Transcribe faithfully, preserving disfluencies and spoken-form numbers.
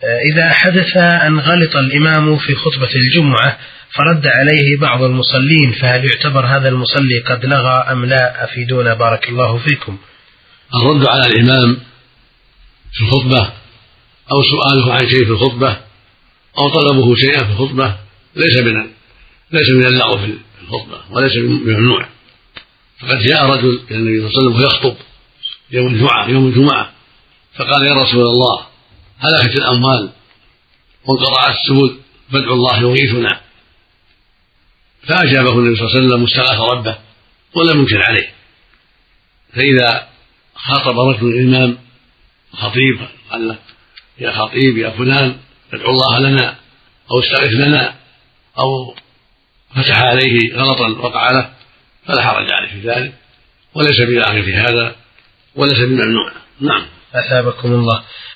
إذا حدث أن غلط الإمام في خطبة الجمعة فرد عليه بعض المصلين، فهل يعتبر هذا المصلي قد لغى أم لا؟ أفيدونا بارك الله فيكم. الرد على الإمام في الخطبة أو سؤاله عن شيء في الخطبة أو طلبه شيئا في الخطبة ليس من ليس من اللغو في الخطبة وليس ممنوع. فقد جاء رجل إلى النبي صلى الله عليه وسلم ويخطب يوم الجمعة يوم الجمعة فقال: يا رسول الله، هلكت الأموال وانقطع السبل فادعوا الله يغيثنا. فأجابه النبي صلى الله عليه وسلم واستغاث ربه ولم ينكر عليه. فإذا خاطب رجل الإمام خطيب قال له: يا خطيب يا فلان ادعو الله لنا أو استغث لنا أو فتح عليه غلطا وقع له، فلا حرج عليه في ذلك وليس بلاغ في هذا وليس بممنوع. نعم. أثابكم الله.